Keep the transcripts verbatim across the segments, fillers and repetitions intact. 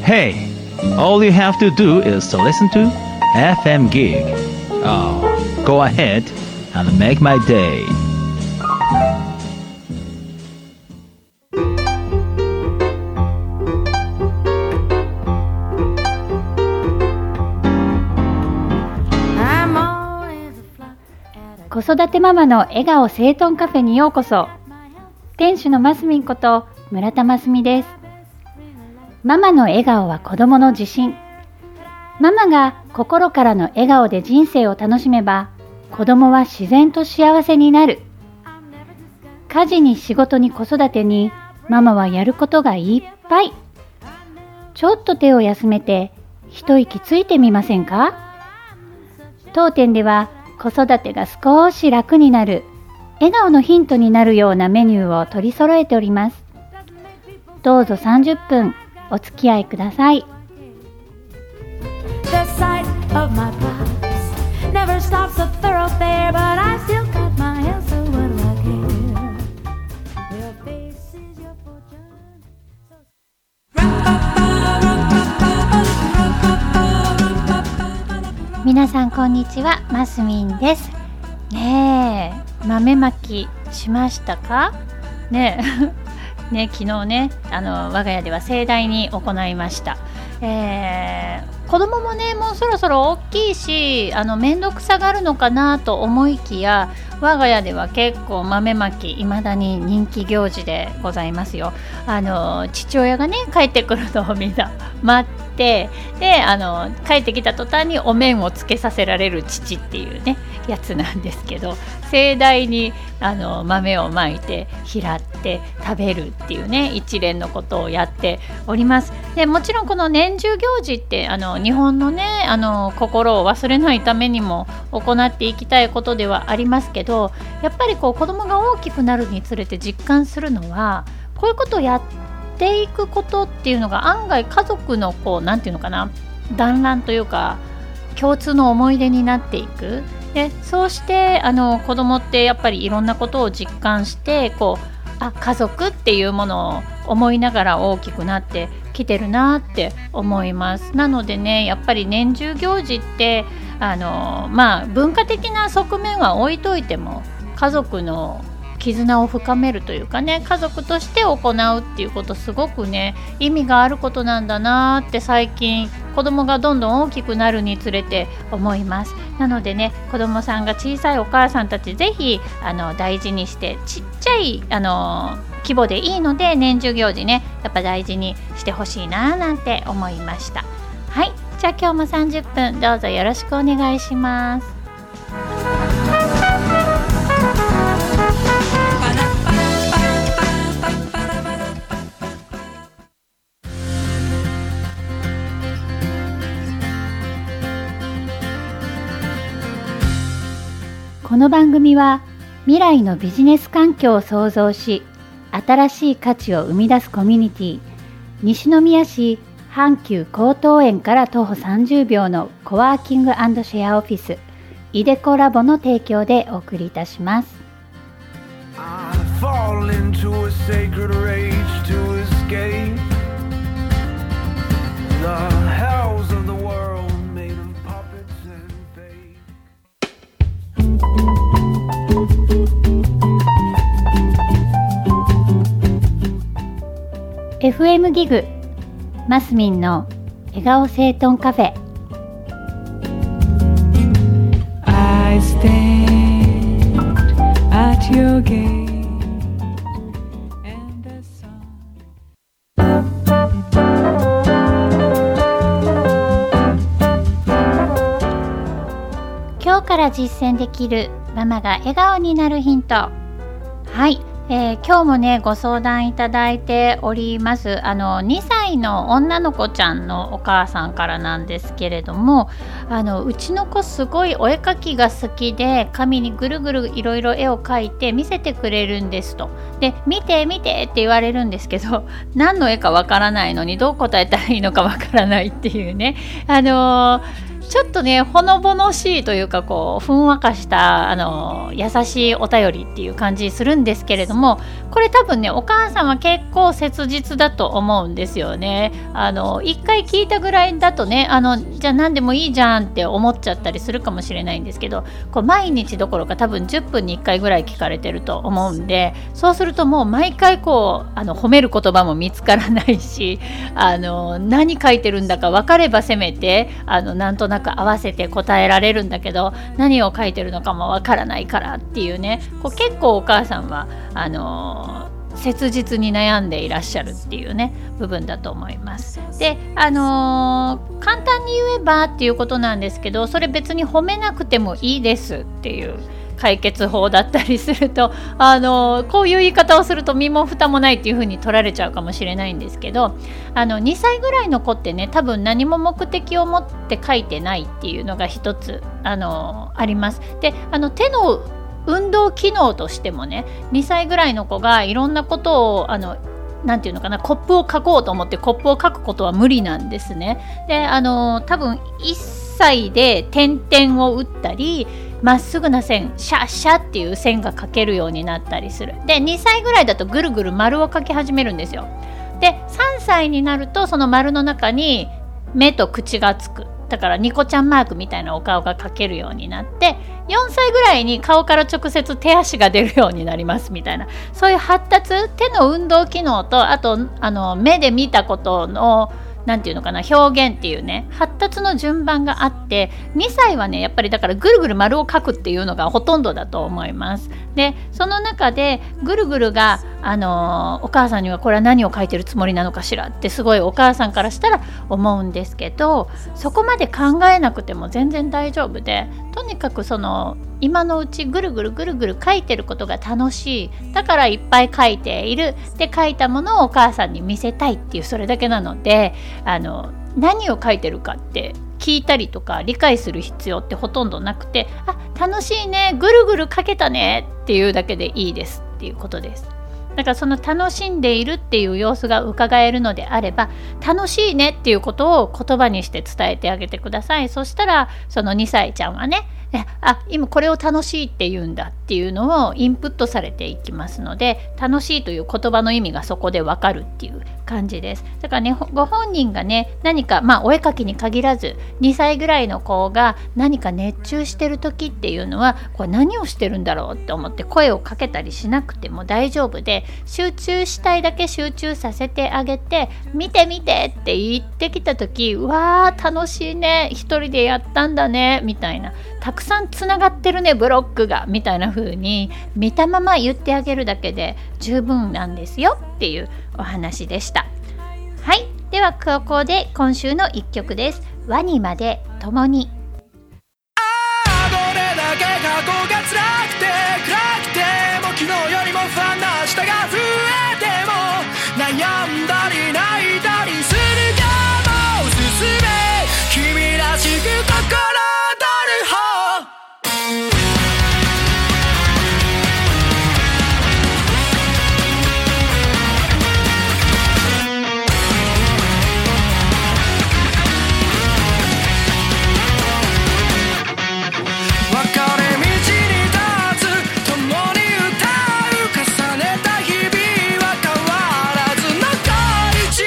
Hey, all you have to do is to listen to エフエム Gig. Oh, go ahead and make my day. 子育てママの笑顔整頓カフェにようこそ。店主のますみんこと村田ますみです。ママの笑顔は子供の自信。ママが心からの笑顔で人生を楽しめば、子供は自然と幸せになる。家事に仕事に子育てに、ママはやることがいっぱい。ちょっと手を休めて一息ついてみませんか？当店では子育てが少し楽になる、笑顔のヒントになるようなメニューを取り揃えております。どうぞさんじゅっぷんお付き合いください。皆さんこんにちは、ますみんです。ねえ、豆まきしましたか？ねえね、昨日ね、あの我が家では盛大に行いました。えー、子供もね、もうそろそろ大きいし、あの面倒くさがるのかなと思いきや、我が家では結構豆まき未だに人気行事でございますよ。あの父親がね帰ってくるのをみんな待って、であの帰ってきた途端にお面をつけさせられる父っていうねやつなんですけど、盛大にあの豆をまいて拾って食べるっていうね一連のことをやっております。でもちろんこの年中行事ってあの日本のねあの心を忘れないためにも行っていきたいことではありますけど、やっぱりこう子供が大きくなるにつれて実感するのは、こういうことをやっていくことっていうのが案外家族のこうなんていうのかな、団らんというか共通の思い出になっていく。でそうしてあの子供ってやっぱりいろんなことを実感して、こうあ家族っていうものを思いながら大きくなってきてるなって思います。なのでね、やっぱり年中行事ってあのまあ文化的な側面は置いといても、家族の絆を深めるというかね、家族として行うっていうことすごくね意味があることなんだなって最近子供がどんどん大きくなるにつれて思います。なのでね、子供さんが小さいお母さんたちぜひあの大事にして、ちっちゃいあの規模でいいので年中行事ねやっぱ大事にしてほしいななんて思いました。はい、じゃあ今日もさんじゅっぷんどうぞよろしくお願いします。この番組は未来のビジネス環境を創造し、新しい価値を生み出すコミュニティ、西宮市阪急江東園から徒歩さんじゅうびょうのコワーキング&シェアオフィスイデコラボの提供でお送りいたします。エフエム ギグマスミンの笑顔整頓カフェ。 I stand at your gate and a song。 今日から実践できるママが笑顔になるヒント。はい、えー、今日もねご相談いただいております。あのにさいの女の子ちゃんのお母さんからなんですけれども、あのうちの子すごいお絵描きが好きで、紙にぐるぐるいろいろ絵を描いて見せてくれるんですと。で見て見てって言われるんですけど、何の絵かわからないのにどう答えたらいいのかわからないっていうね、あのーちょっとねほのぼのしいというかこうふんわかしたあの優しいお便りっていう感じするんですけれども、これ多分ねお母さんは結構切実だと思うんですよね。あの一回聞いたぐらいだとね、あのじゃあ何でもいいじゃんって思っちゃったりするかもしれないんですけど、こう毎日どころか多分じゅっぷんにいっかいぐらい聞かれてると思うんで、そうするともう毎回こうあの褒める言葉も見つからないし、あの何書いてるんだか分かればせめてあのなんとなく合わせて答えられるんだけど、何を書いてるのかも分からないからっていうね、こう結構お母さんはあの切実に悩んでいらっしゃるっていうね部分だと思います。で、あのー、簡単に言えばっていうことなんですけど、それ別に褒めなくてもいいですっていう解決法だったりすると、あのー、こういう言い方をすると身も蓋もないっていう風に取られちゃうかもしれないんですけど、あのにさいぐらいの子ってね多分何も目的を持って書いてないっていうのが一つ、あのー、あります。で、あの手の運動機能としてもねにさいぐらいの子がいろんなことをあのなんていうのかな、コップを書こうと思ってコップを書くことは無理なんですね。で、あの多分いっさいで点々を打ったりまっすぐな線シャッシャっていう線が書けるようになったりする。でにさいぐらいだとぐるぐる丸を書き始めるんですよ。でさんさいになるとその丸の中に目と口がつく、だからニコちゃんマークみたいなお顔が描けるようになって、よんさいぐらいに顔から直接手足が出るようになりますみたいな、そういう発達、手の運動機能とあとあの目で見たことのなんていうのかな、表現っていうね発達の順番があって、にさいはねやっぱりだからぐるぐる丸を描くっていうのがほとんどだと思います。でその中でぐるぐるが、あのー、お母さんにはこれは何を書いてるつもりなのかしらってすごいお母さんからしたら思うんですけど、そこまで考えなくても全然大丈夫で、とにかくその今のうちぐるぐるぐるぐる書いてることが楽しい、だからいっぱい書いている、で書いたものをお母さんに見せたいっていうそれだけなので、あの何を書いてるかって聞いたりとか理解する必要ってほとんどなくて、あ楽しいねぐるぐる書けたねっていうだけでいいですっていうことです。だからその楽しんでいるっていう様子が伺えるのであれば、楽しいねっていうことを言葉にして伝えてあげてください。そしたらそのにさいちゃんはね、あ今これを楽しいって言うんだっていうのをインプットされていきますので、楽しいという言葉の意味がそこでわかるっていう感じです。だからねご本人がね何か、まあお絵描きに限らずにさいぐらいの子が何か熱中してる時っていうのは、これ何をしてるんだろうって思って声をかけたりしなくても大丈夫で、集中したいだけ集中させてあげて、見て見てって言ってきた時、うわー楽しいね一人でやったんだねみたいな、たくさんつながってるねブロックがみたいな風に見たまま言ってあげるだけで十分なんですよっていうお話でした。はい、ではここで今週のいっきょくです。ワニまで共に。 あどれだけ過去が辛くて暗くても昨日よりも不安な明日が増えても悩んだり泣いたりするかも進め君らしく心躍る方道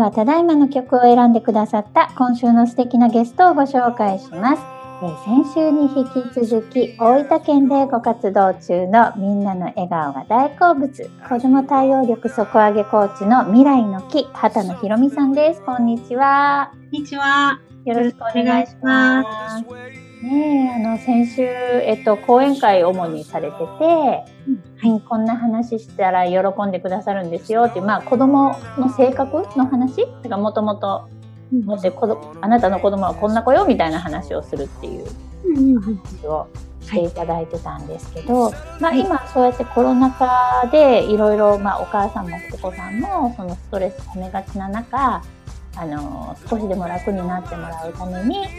はただいまの曲を選んでくださった今週の素敵なゲストをご紹介します。えー、先週に引き続き大分県でご活動中のみんなの笑顔が大好物、子ども対応力底上げコーチの未来の木、畑野ひろみさんです。こんにちは。 こんにちは。 よろしくお願いします。ねえ、あの先週、えっと、講演会を主にされてて、うんはい、こんな話したら喜んでくださるんですよっていう、まあ、子供の性格の話がもともともしあなたの子供はこんな子よみたいな話をするっていう話をしていただいてたんですけど、はい、まあ、今そうやってコロナ禍でいろいろ、まあ、お母さんもお子さんもそのストレスためがちな中、あの少しでも楽になってもらうために、はい、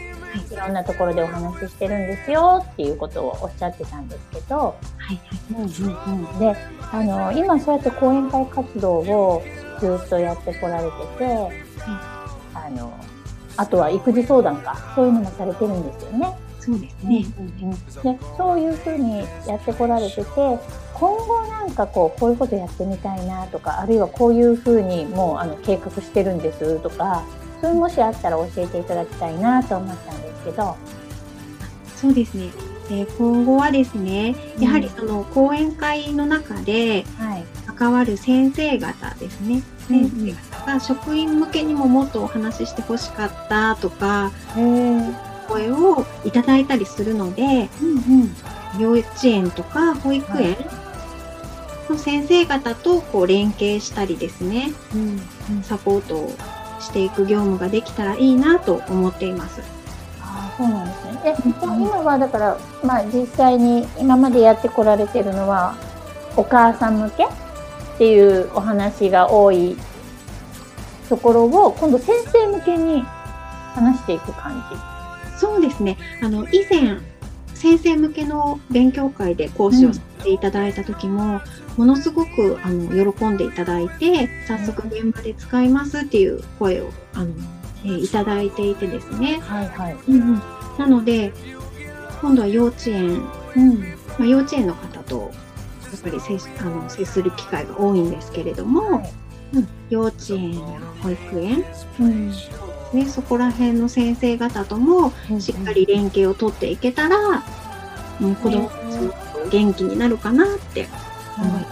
いろんなところでお話ししてるんですよっていうことをおっしゃってたんですけど、はいはいうんうんうん、であの今そうやって講演会活動をずっとやってこられてて、はい、あのあとは育児相談かそういうのもされてるんですよね。 そうですね、 うんうん、でそういうふうにやってこられてて、今後なんかこうこういうことやってみたいなとか、あるいはこういうふうにもうあの計画してるんですとか、それもしあったら教えていただきたいなと思ったんですけど。 そうですね、えー、今後はですね、やはりその講演会の中で関わる先生方ですね、うん、先生方が職員向けにももっとお話ししてほしかったとか、うん声をいただいたりするので、うんうん、幼稚園とか保育園の先生方とこう連携したりですね、うん、サポートをしていく業務ができたらいいなと思っています。 ああ、そうなんですね。え、今はだから、まあ、実際に今までやってこられてるのはお母さん向けっていうお話が多いところを今度先生向けに話していく感じ。 そうですね。あの以前先生向けの勉強会で講師をさせていただいた時も、うん、ものすごくあの喜んでいただいて、早速現場で使いますっていう声をあの、えー、いただいていてですね。はいはいうんうん、なので今度は幼稚園、うんまあ、幼稚園の方とやっぱり接、あの接する機会が多いんですけれども、はいうん、幼稚園や保育園、うんね、そこら辺の先生方ともしっかり連携を取っていけたら、うんうん、子供たちも元気になるかなって思いました、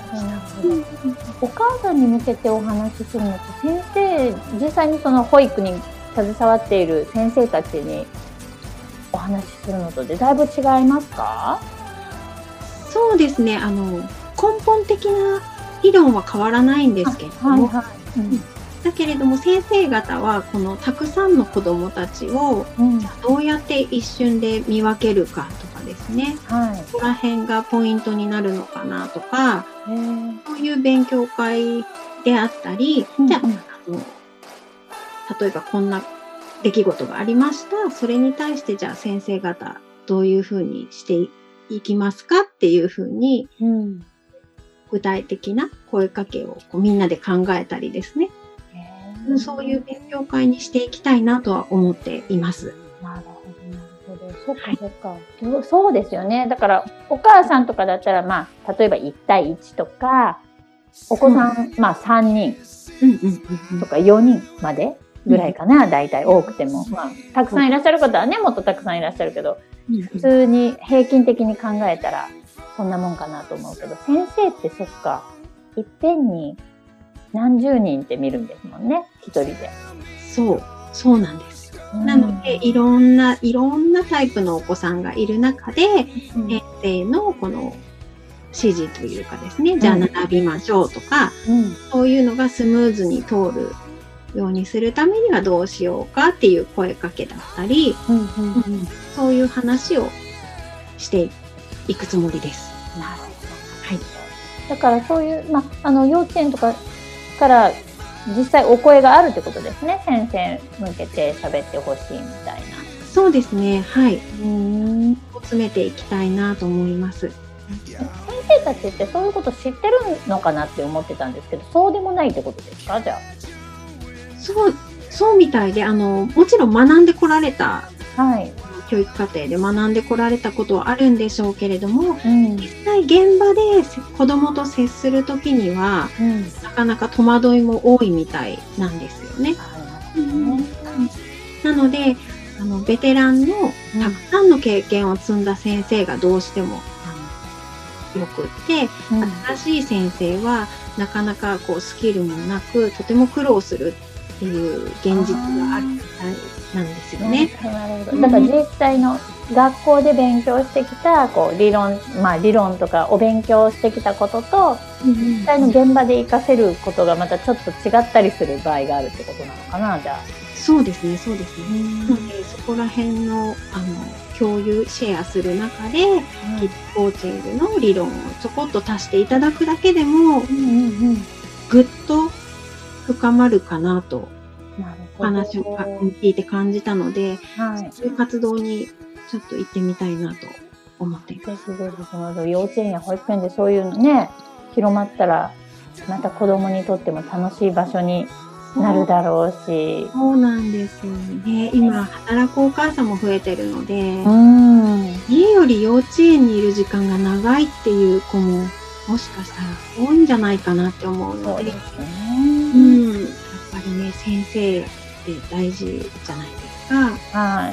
うんうん、 お母さんに向けてお話しするのと先生、実際にその保育に携わっている先生たちにお話しするのとでだいぶ違いますか？ そうですね、あの根本的な理論は変わらないんですけれども、はいはいうんだけれども先生方はこのたくさんの子どもたちをどうやって一瞬で見分けるかとかですね、はい、そこら辺がポイントになるのかなとか、そういう勉強会であったり、うん、じゃあ、あの例えばこんな出来事がありました、それに対してじゃあ先生方どういうふうにしていきますかっていうふうに、うん、具体的な声かけをこうみんなで考えたりですね、そういう勉強会にしていきたいなとは思っています。 なるほど、なるほど。そっかそっか、はい。そうですよね。だからお母さんとかだったら、まあ例えばいち対いちとか、お子さん、うん、まあさんにんとかよにんまでぐらいかな、だいたい多くても、まあたくさんいらっしゃる方はね、もっとたくさんいらっしゃるけど、うん、普通に平均的に考えたらそんなもんかなと思うけど、先生ってそっか、いっぺんに何十人って見るんですもんね、一人で。 そう、そうなんです。うん、なので、いろんな、いろんなタイプのお子さんがいる中で、うん、先生のこの指示というかですね、うん、じゃあ並びましょうとか、うん、そういうのがスムーズに通るようにするためにはどうしようかっていう声かけだったり、うんうんうん、そういう話をしていくつもりです。 なるほど。はい。だからそういう、まあ、あの幼稚園とかから実際お声があるってことですね。先生向けて喋ってほしいみたいな。 そうですね。はい。うん。詰めていきたいなと思います。 先生たちってそういうこと知ってるのかなって思ってたんですけど、そうでもないってことですか？じゃあ。 そう、そうみたいで、あのもちろん学んでこられた、はい、 教育課程で学んでこられたことはあるんでしょうけれども、 うん、 実際現場で子どもと接するときには、うん、なかなか戸惑いも多いみたいなんですよね。うん、なのであのベテランのたくさんの経験を積んだ先生がどうしても、あのよくって、うん、新しい先生はなかなかこうスキルもなくとても苦労するっていう現実があるみたいなんですよね。 なるほど。だから実際の学校で勉強してきたこう理論、まあ理論とかお勉強してきたことと、うん、実際の現場で活かせることがまたちょっと違ったりする場合があるってことなのかな、じゃあ。 そうですね、そうですね。なのでそこら辺のあの共有シェアする中で、うん、キッズコーチングの理論をちょこっと足していただくだけでも、うんうんうん、ぐっと深まるかなと話を聞いて感じたので、はい、そういう活動にちょっと行ってみたいなと思っています。 ぜひぜひその幼稚園や保育園でそういうのね広まったらまた子どもにとっても楽しい場所になるだろうし。 そうなんですよね。今働くお母さんも増えてるので、うん、家より幼稚園にいる時間が長いっていう子ももしかしたら多いんじゃないかなって思うので、そうですね。うん、やっぱりね先生って大事じゃないですか。はい。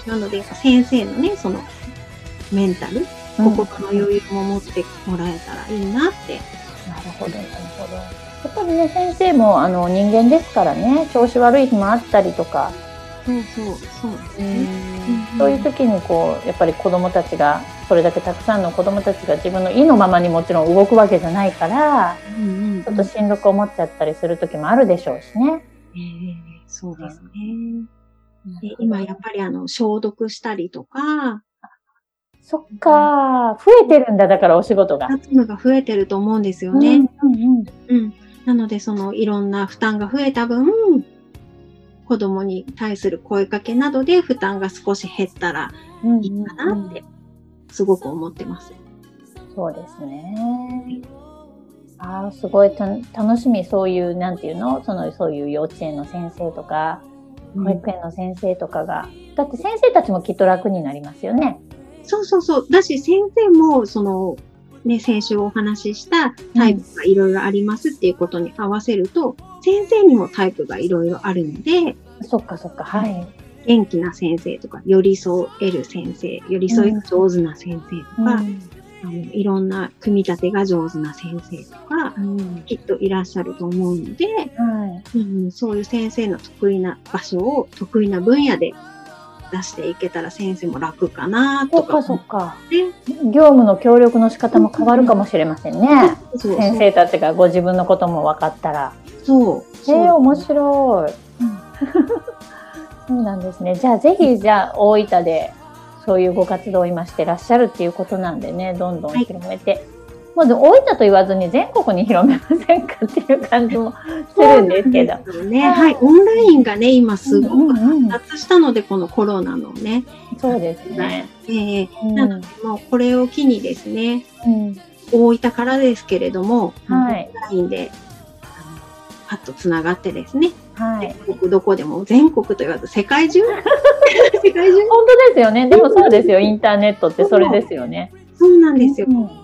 なので先生のねそのメンタル、心の余裕も持ってもらえたらいいなって。 なるほどなるほど。やっぱりね先生もあの人間ですからね、調子悪い日もあったりとか。 そうそうそうですね。 そういう時にこうやっぱり子どもたちがそれだけたくさんの子どもたちが自分の意のままにもちろん動くわけじゃないから、うんうんうん、ちょっとしんどく思っちゃったりする時もあるでしょうしね。 えー、そうですね。で今やっぱりあの消毒したりとか。 そっか、増えてるんだ、だからお仕事が。 そういうのが増えてると思うんですよね。うんうんうん、なのでそのいろんな負担が増えた分、子供に対する声かけなどで負担が少し減ったらいいかなってすごく思ってます。 うんうん、そうですね。ああ、すごいた楽しみ。そういうなんていうの、そのそういう幼稚園の先生とか保育園の先生とかが、うん、だって先生たちもきっと楽になりますよね。 そうそうそう。だし先生もそのね先週お話ししたタイプがいろいろありますっていうことに合わせると、うん、先生にもタイプがいろいろあるので。 そっかそっか、はい。 元気な先生とか、寄り添える先生、寄り添いが上手な先生とか、うん、あのいろんな組み立てが上手な先生とか、うん、きっといらっしゃると思うので、はいうん、そういう先生の得意な場所を得意な分野で出していけたら先生も楽かなとか。 そっかそっか。業務の協力の仕方も変わるかもしれませんね。うん、そうそう先生たちがご自分のことも分かったら。 そう。 えー、面白い。うんそうなんですね。じゃあぜひじゃあ大分でそういうご活動を今してらっしゃるっていうことなんでね、どんどん広めて、はい、もう大分と言わずに全国に広めませんかっていう感じもするんですけど。 そうですね。はい、オンラインがね今すごく発達したので、うんうん、このコロナのね。 そうですね。 えーうん、なのでもうこれを機にですね、うん、大分からですけれども、はい、オンラインでパッとつながってですね。はい、全国どこでも全国と言わず世界中世界中本当ですよね。でもそうですよインターネットってそれですよね。 そうなんですよ、うんうん、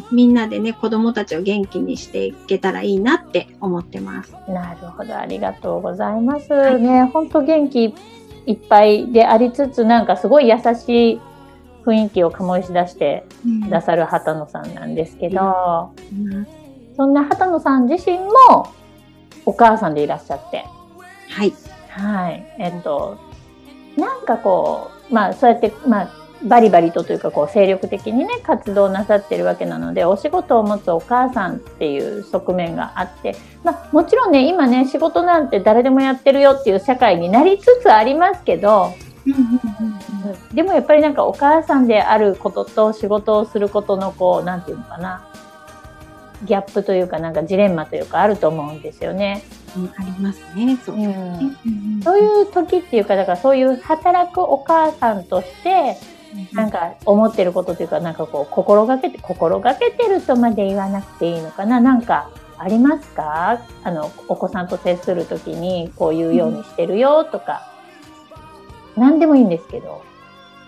みんなでね子どもたちを元気にしていけたらいいなって思ってます。 なるほど、ありがとうございます、はい、ね本当元気いっぱいでありつつなんかすごい優しい雰囲気を醸し出してくださる畑野さんなんですけど、うんうん、そんな畑野さん自身もお母さんでいらっしゃってはい。 はい。えっと、なんかこう、まあそうやって、まあバリバリとというかこう精力的にね、活動なさってるわけなので、お仕事を持つお母さんっていう側面があって、まあもちろんね、今ね、仕事なんて誰でもやってるよっていう社会になりつつありますけど、でもやっぱりなんかお母さんであることと仕事をすることのこう、なんていうのかな、ギャップというかなんかジレンマというかあると思うんですよね。 うん、ありますね。そうですね、 うん、そういう時っていうかだからそういう働くお母さんとしてなんか思ってることというかなんかこう心がけて心がけてるとまで言わなくていいのかな、なんかありますか？あのお子さんと接する時にこういうようにしてるよとか、うん、何でもいいんですけど。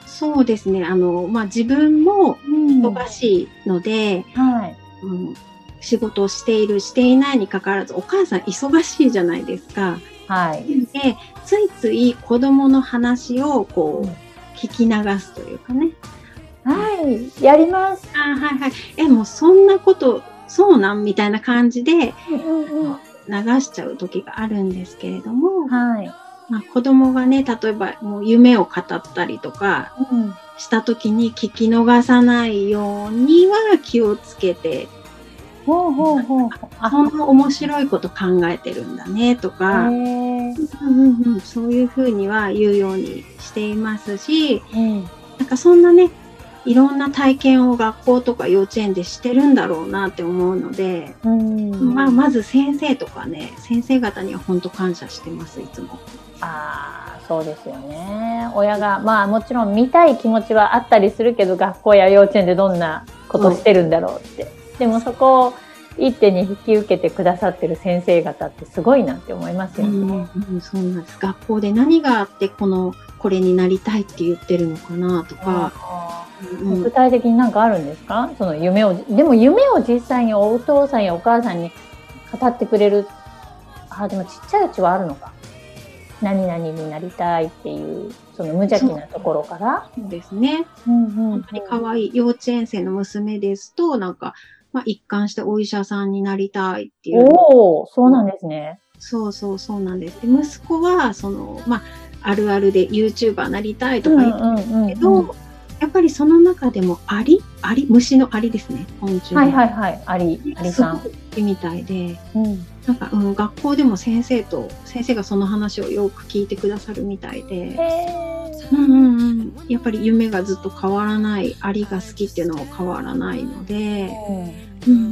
そうですね。あの、まあ、自分も忙しいので、 うんはい、 うん、仕事をしている、していないにかかわらず、お母さん忙しいじゃないですか。 はい。 で、ついつい子供の話をこう、うん、聞き流すというかね。 はい、やります。 あはいはい。え、もうそんなこと、そうなんみたいな感じで、 うんうん、 流しちゃう時があるんですけれども、 はい。 まあ、子供がね、例えばもう夢を語ったりとかした時に聞き逃さないようには気をつけて、 ほうほうほう。 あ、そんな面白いこと考えてるんだねとか、うんうんうん、そういうふうには言うようにしていますし、うん、なんかそんなね、いろんな体験を学校とか幼稚園でしてるんだろうなって思うので、うんまあ、まず先生とかね、先生方には本当感謝してます、いつも。 ああ、そうですよね。親が、まあもちろん見たい気持ちはあったりするけど、学校や幼稚園でどんなことしてるんだろうって。うん、でもそこを一手に引き受けてくださってる先生方ってすごいなって思いますよね。 うんうん、そうなんです。学校で何があってこの、これになりたいって言ってるのかなとか。 うん、具体的に何かあるんですか？その夢を、でも夢を実際にお父さんやお母さんに語ってくれる。あ、でもちっちゃいうちはあるのか。何々になりたいっていう、その無邪気なところから。 そうですね。うんうん、本当に可愛い幼稚園生の娘ですと、なんか、まあ、一貫してお医者さんになりたいっていう。 おお、そうなんですね。 そうそうそうなんです。で息子は、その、まあ、あるあるで YouTuber なりたいとか言ってるけど、うんうんうんうんやっぱりその中でもアリアリ虫のアリですね。昆虫の。 はいはいはい。アリ、アリさん。 すごく好きみたいで、うん、なんか、うん、学校でも先生と、先生がその話をよく聞いてくださるみたいで、うんうんうん、やっぱり夢がずっと変わらない、アリが好きっていうのも変わらないので、うんうん、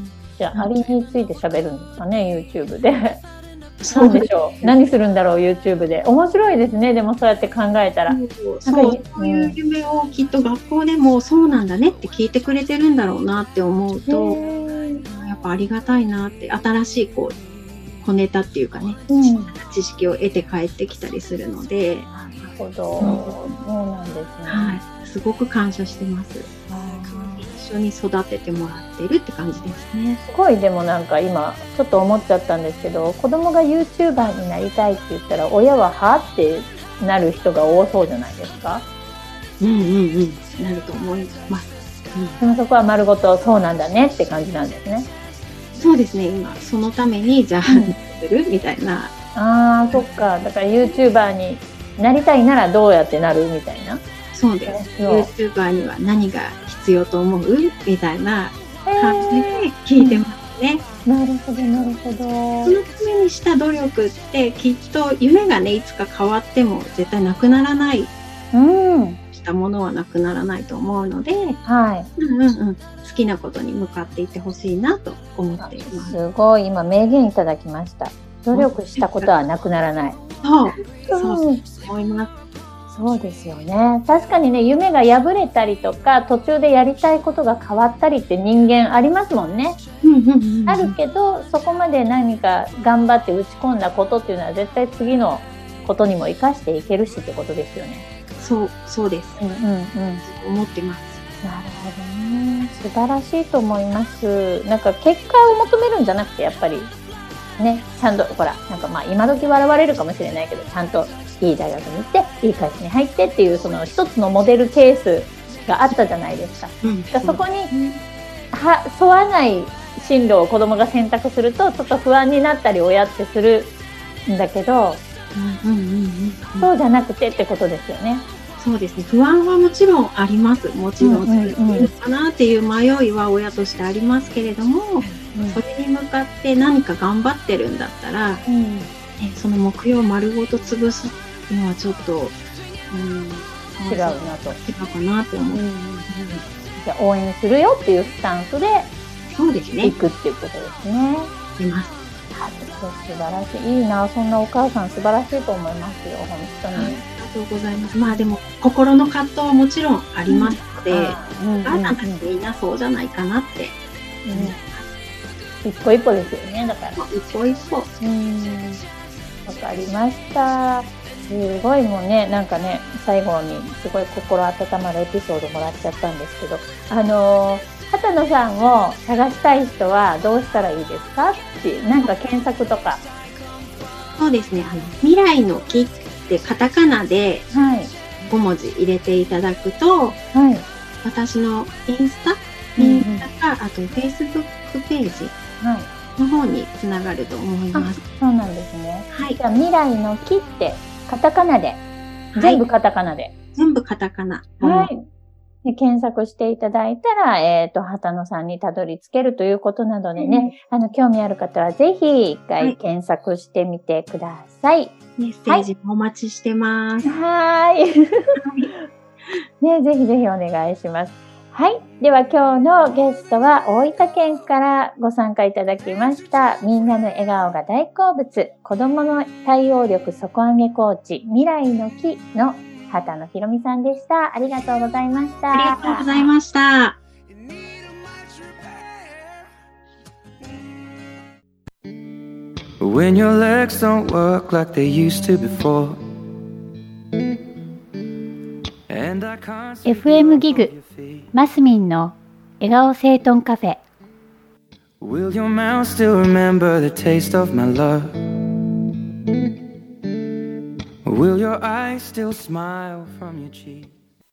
じゃあ、アリについて喋るんですかね、YouTube で。そうでしょう。何するんだろう YouTube で。面白いですね。でもそうやって考えたら。 そうそういう夢をきっと学校でもそうなんだねって聞いてくれてるんだろうなって思うと、やっぱありがたいなって新しいこう小ネタっていうかね、うん、知識を得て帰ってきたりするので。 なるほど。そうなんですね。 はい。すごく感謝してます。一緒に育ててもらってるって感じですね。 すごいでもなんか今ちょっと思っちゃったんですけど、子供が YouTuber になりたいって言ったら親ははってなる人が多そうじゃないですか。 うんうんうんなると思います、 うん、でもそこは丸ごとそうなんだねって感じなんですね。 そうですね。今そのためにじゃあ、うん、するみたいな。 あーそっか。だから YouTuber になりたいならどうやってなるみたいな。 そうです。YouTuber には何が必要と思うみたいな感じで聞いてますね。 なるほど、なるほど。そのためにした努力ってきっと夢がね、いつか変わっても絶対なくならない。うん。したものはなくならないと思うので、はい。うんうんうん。好きなことに向かっていってほしいなと思っています。 すごい、今名言いただきました。努力したことはなくならない。 そう。そう思います。 そうですよね。確かにね、夢が破れたりとか途中でやりたいことが変わったりって人間ありますもんね。あるけどそこまで何か頑張って打ち込んだことっていうのは絶対次のことにも生かしていけるしってことですよね。 そうそうです。うんうんうん。思ってます。 なるほどね。素晴らしいと思います。なんか結果を求めるんじゃなくてやっぱりね、ちゃんとほらなんかまあ今時笑われるかもしれないけどちゃんといい大学に行っていい会社に入ってっていうその一つのモデルケースがあったじゃないですか。うん、だそこには沿わない進路を子供が選択するとちょっと不安になったり親ってするんだけど、うんうんうんうん、そうじゃなくてってことですよね。 そうですね。不安はもちろんあります。もちろん、うんうんうん、いいのかなっていう迷いは親としてありますけれども、うん、それに向かって何か頑張ってるんだったら、うんね、その目標を丸ごと潰すのはちょっと、うん、 違うなと。 違うかなと思う。うんうん、 じゃあ応援するよっていうスタンスでそうですね。 行くっていうことですね。 います。 素晴らしい。いいな。そんなお母さん素晴らしいと思いますよ。本当に。 ありがとうございます。まあでも心の葛藤はもちろんありますので、お母さんたちみんなそうじゃないかなって。 うん、一歩一歩ですよね。だから。 一歩一歩。 うん。わかりました。 すごいもうね、なんかね、最後にすごい心温まるエピソードもらっちゃったんですけど、あのー、畑野さんを探したい人はどうしたらいいですかっていう、なんか検索とか。 そうですね、あの未来の木ってカタカナでご文字入れていただくと、はい、私のインスタ、インスタか、あとフェイスブックページの方につながると思います。 そうなんですね。はい。じゃあ未来の木ってカタカナで、全部カタカナで。はい、 全部カタカナ。 はい。で検索していただいたら、えっと、畑野さんにたどり着けるということなのでね、うん、あの、興味ある方はぜひ一回検索してみてください。はい、 メッセージもお待ちしてます。 はい。ね、ぜひぜひお願いします。はい。では今日のゲストは大分県からご参加いただきました。みんなの笑顔が大好物、子供の対応力底上げコーチ、未来の木の畑野ひろみさんでした。ありがとうございました。 ありがとうございました。 When your legs don't work like they used to before エフエム ギグマスミンの笑顔整頓カフェ。 Will your mouth still remember the taste of my love? Will your eyes still smile from your cheek?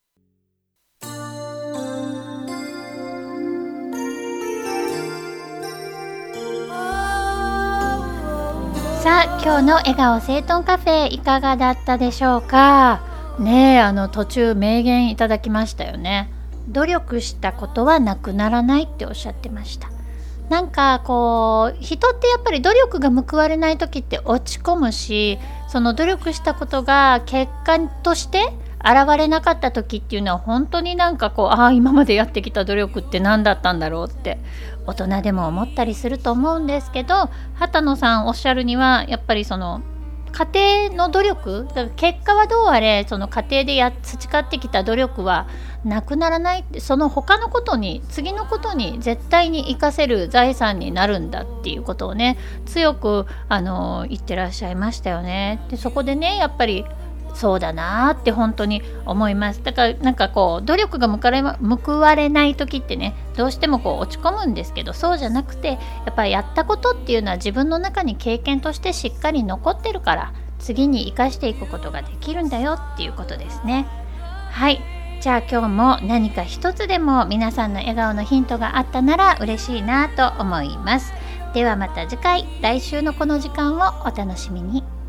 さあ、今日の笑顔整頓カフェいかがだったでしょうかね。え、あの途中名言いただきましたよね。努力したことはなくならないっておっしゃってました。なんかこう人ってやっぱり努力が報われない時って落ち込むし、その努力したことが結果として現れなかった時っていうのは本当になんかこう、ああ今までやってきた努力って何だったんだろうって大人でも思ったりすると思うんですけど、畑野さんおっしゃるにはやっぱりその家庭の努力、結果はどうあれその家庭でや培ってきた努力はなくならないって、その他のことに次のことに絶対に活かせる財産になるんだっていうことをね、強くあの言ってらっしゃいましたよね。でそこでね、やっぱりそうだなって本当に思います。だからなんかこう努力が報われない時ってね、どうしてもこう落ち込むんですけど、そうじゃなくてやっぱりやったことっていうのは自分の中に経験としてしっかり残ってるから、次に生かしていくことができるんだよっていうことですね。はい、じゃあ今日も何か一つでも皆さんの笑顔のヒントがあったなら嬉しいなと思います。ではまた次回、来週のこの時間をお楽しみに。